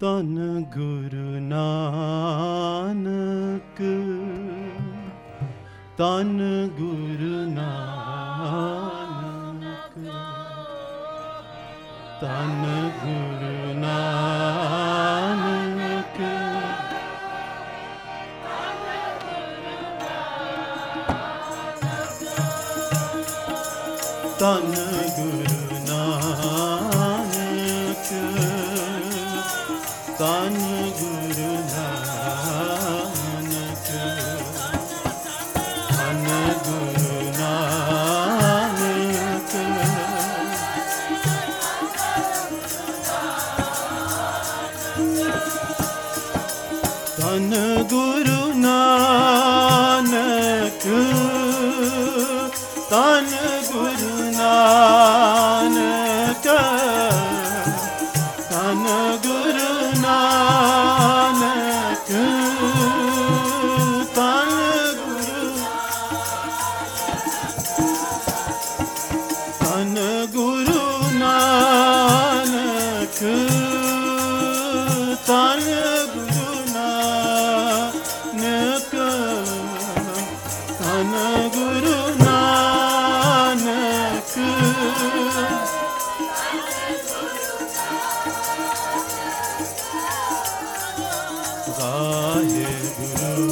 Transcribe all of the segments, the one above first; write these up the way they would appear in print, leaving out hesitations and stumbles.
ਧੰਨ ਗੁਰੂ ਨਾਨਕ, ਧੰਨ ਗੁਰੂ ਨਾਨਕ, ਧੰਨ ਗੁਰੂ ਨਾਨਕ, ਧੰਨ ਗੁਰੂ ਨਾਨਕ, ਧੰਨ ਗੁਰੂ ਨਾਨਕ, ਧੰਨ ਗੁਰੂ ਨਾਨਕ, ਧੰਨ ਗੁਰੂ ਨਾਨਕ, ਧੰਨ ਗੁਰੂ ਨਾਨਕ, ਧੰਨ ਗੁਰੂ ਨਾਨਕ, ਧੰਨ ਗੁਰੂ ਨਾਨਕ, ਧੰਨ ਗੁਰੂ ਨਾਨਕ, ਧੰਨ ਗੁਰੂ ਨਾਨਕ, ਵਾਹਿਗੁਰੂ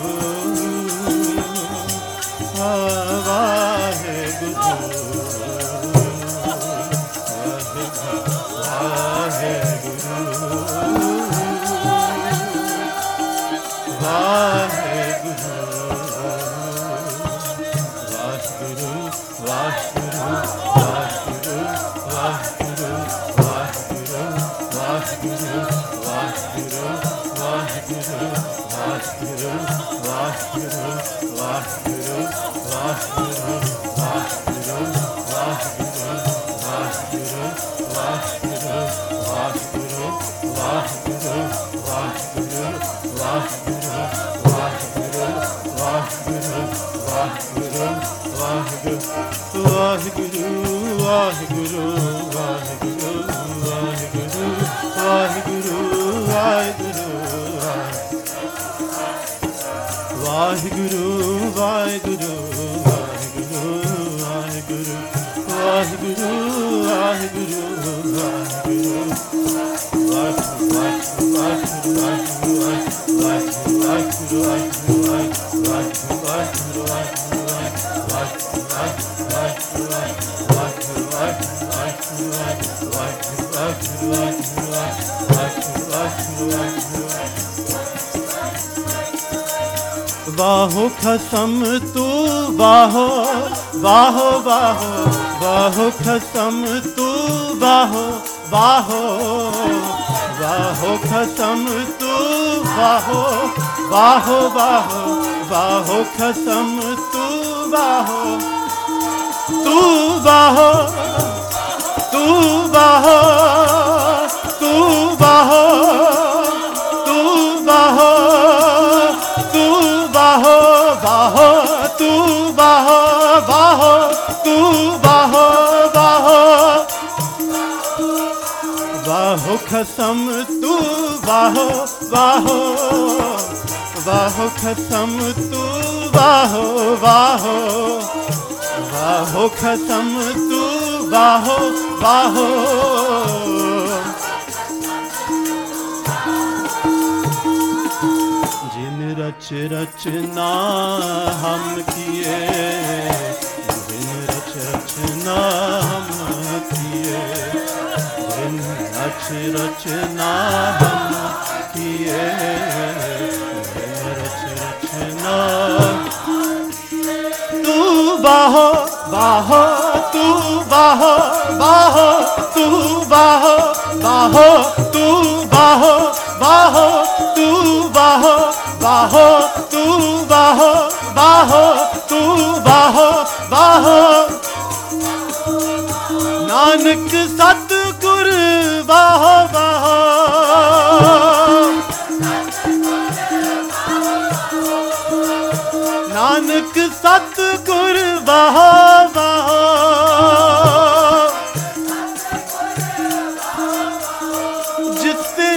ਵਾਹੋ ਖਸਮ ਤੂੰ ਵਾਹੋ ਵਾਹੋ ਵਾਹੋ ਵਾਹੋ ਖਸਮ ਤੂੰ ਵਾਹੋ ਵਾਹੋ ਵਾਹੋ ਖਸਮ ਤੂੰ ਵਾਹੋ ਵਾਹੋ ਵਾਹੋ ਵਾਹੋ ਖਸਮ ਤੂੰ ਵਾਹੋ ਤੂੰ ਵਾਹੋ ਤੂੰ ਵਾਹੋ ਤੂੰ ਵਾਹੋ ਤੂੰ ਵਾਹੋ ਵਾਹੋ ਵਾਹੋ ਤੂੰ ਵਾਹੋ ਵਾਹੋ ਤੂੰ ਵਾਹੋ ਵਾਹੋ ਵਾਹੋ ਖਸਮ ਤੂੰ ਵਾਹੋ ਵਾਹੋ ਵਾਹੋ ਖਸਮ ਤੂੰ ਵਾਹੋ ਵਾਹੋ ਵਾਹੋ ਖਸਮ ਤੂੰ ਵਾਹੋ ਵਾਹੋ रच रचना हम किए, बिन रच रचना हम किए, बिन रच रचना हम किए, बिन रच रचना तू बाहो बाहो तू बाहो बाहो तू बाहो बाहो तू बाहो बाहो तू बाहो बाहो तू बाहो बाहो तू बाहो बाहो नानक सतगुर बाहो बाहो नानक सतगुर बाहो बाहो जिस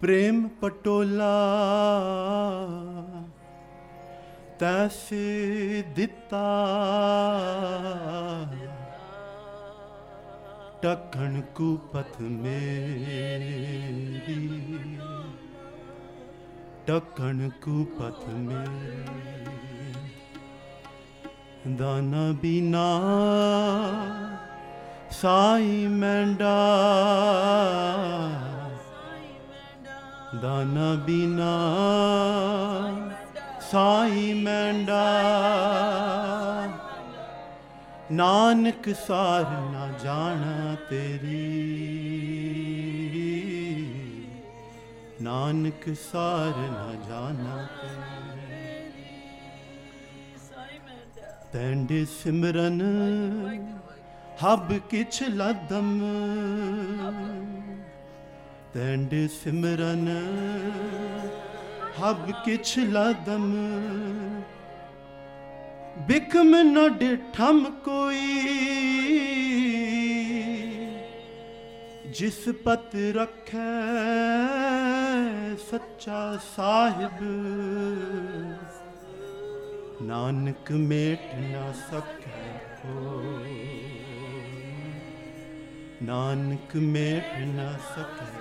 प्रेम पटोला तैसे दिता टखन कुपथ मेरी टखन कुपथ मेरी दाना बिना साई मैंडा दाना बिना साई मैंडा नानक सार ना जाना तेरी नानक सार ना जाना तेरी तैंडे सिमरन हब किछ लदम तैंडे सिमरन हब किछ लदम बिकम न डिठम कोई जिस पत रखे सच्चा साहिब नानक मेट न सके कोई नानक मेट न सके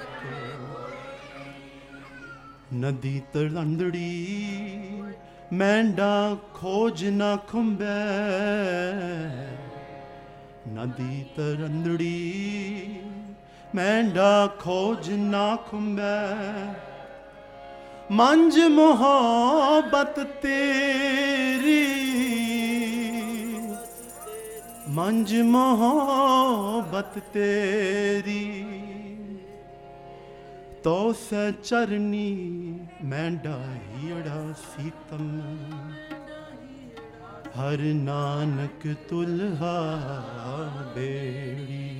नदी तलंदड़ी मैंडा खोज ना खुंबे नदी तरंदड़ी मैंडा खोज ना खुंबे मंज मोहब्बत तेरी मंज मोहब्बत तेरी तो से चरनी मैंडा हीड़ा सीतम हर नानक तुल्हा बेड़ी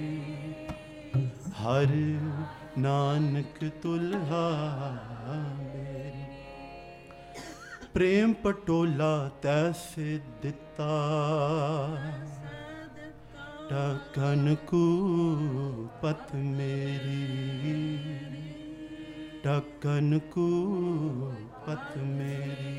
हर नानक तुल्हा बेड़ी प्रेम पटोला तैसे दिता टखन कुपथ मेरी टखन कुपथ मेरी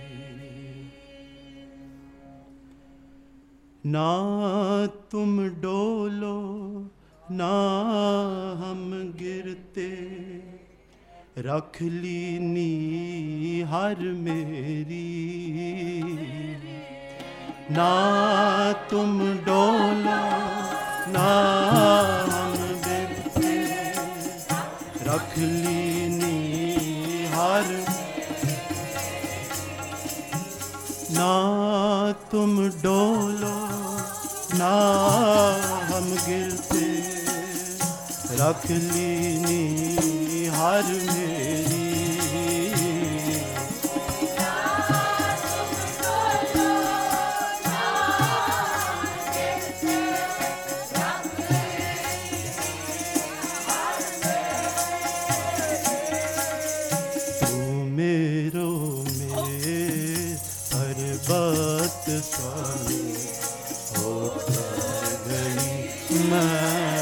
ना तुम डोलो ना हम गिरते रख लीनी हर मेरी ना तुम डोलो ना हम गिरते रख लीनी हर ना तुम डोलो ना हम गिरते रख लीनी हर मेरी पर्वत स्वामी हो गई मैं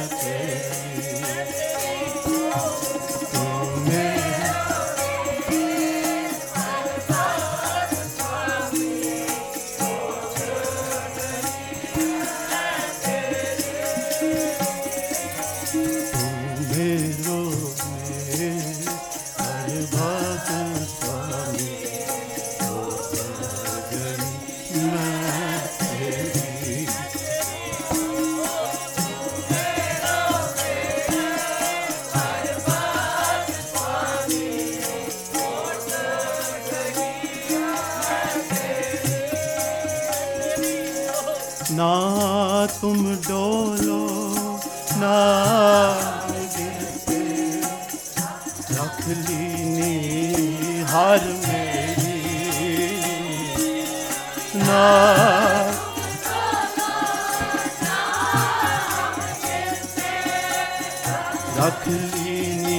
ना तुम डोलो ना गिरते रख लीनी हार मेरी ना रख लीनी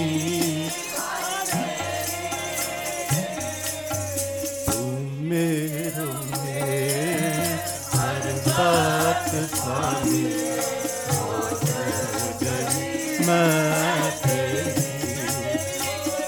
मेरो बात सारी मैं तेरी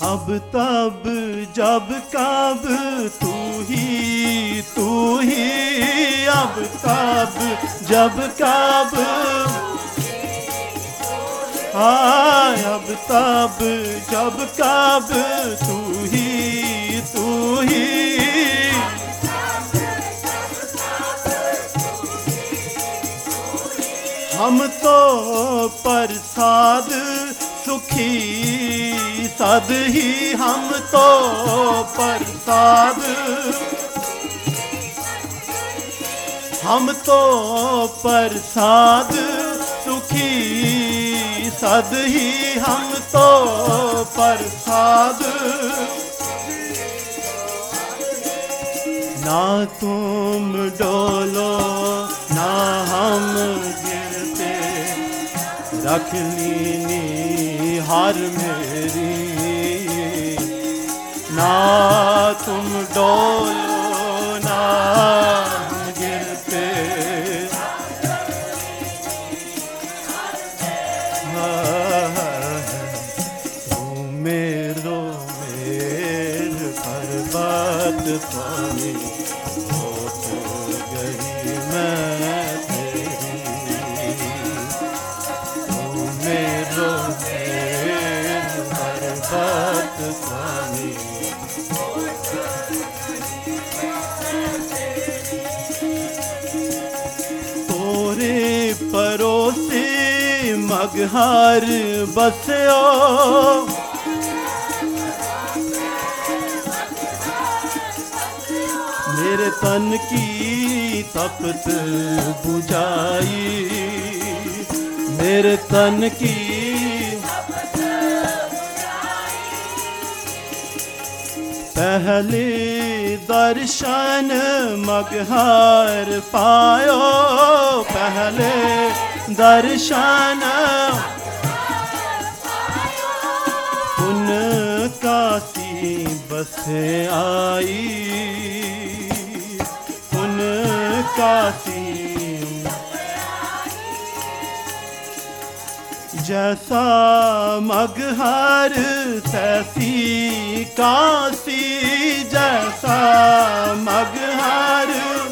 अब तब जब कब तू ही अब तब जब कब अब तब जब कब तू ही हम तो प्रसाद सुखी सद ही हम तो प्रसाद सुखी सद ही हम तो प्रसाद ना तुम डोलो ना हम गिरते रख लीनी हार मेरी ना तुम डोलो ना हम गिरते मेरो मेर पर्वत पानी गई मैं मेरो पर्वत स्वामी तोरे परोसे मगहार बसयो मेरे तन की तपत बुझाई मेरे तन की पहले दर्शन मगहार पायो पहले दर्शन उनका सी बस आई उनका सी जैसा मगहर तैसी काशी जैसा मगहर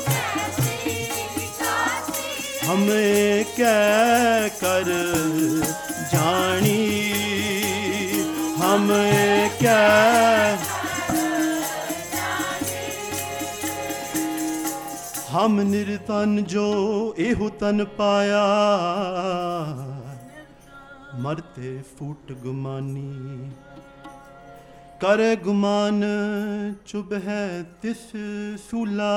हमें कह कर जानी हमें क्या हम निर्तन जो एहु तन पाया मरते फूट गुमानी करे गुमान चुभ है तिस सूला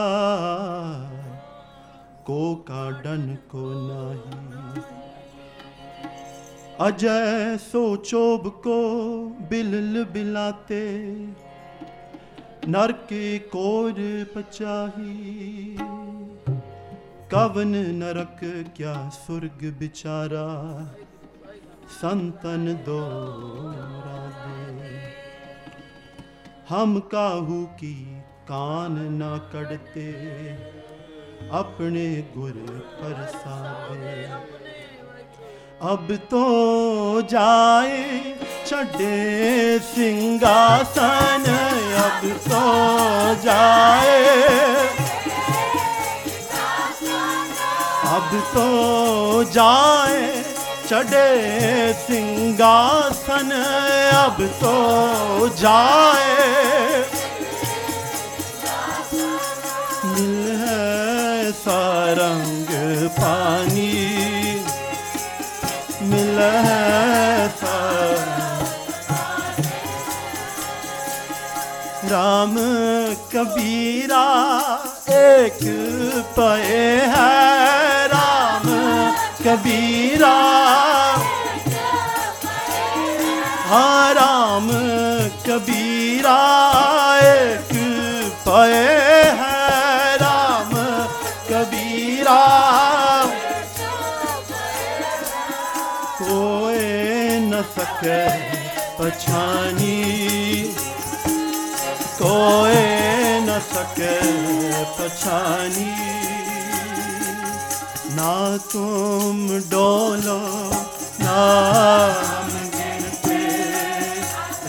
को काडन को नाही अजय सोचोब को बिल बिलाते नर के कोर पचाही कवन नरक क्या सुर्ग बिचारा संतन दोरा दे हम काहू की कान न कड़ते अपने गुर परसादे अब तो जाए छड़े सिंहासन अब तो जाए अब तो जाए चढ़े सिंहासन अब तो जाए मिल है सारंग पानी मिल है राम कबीरा एक पे है राम कबीरा हाँ राम कबीरा एक पे है राम कबीरा कोई न सके पछानी कोई न सके पछानी ना तुम डोलो ना हम गिरते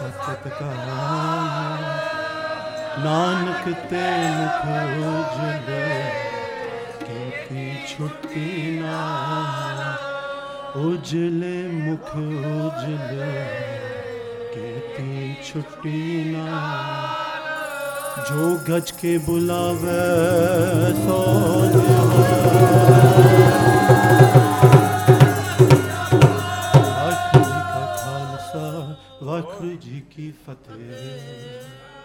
ਸਤਿਕਾਰ ਨਾਨਕ ਤੇ ਮੁਖ ਉਜਲੇ ਕੀਤੀ ਛੁੱਟੀ ਨਾ ਉਜਲੇ ਮੁਖ ਉਜਲੇ ਕੀਤੀ ਛੁੱਟੀ ਨਾ जो गज के बुलावे सो वाहिगुरू जी का खालसा वाहिगुरू जी की फतेह।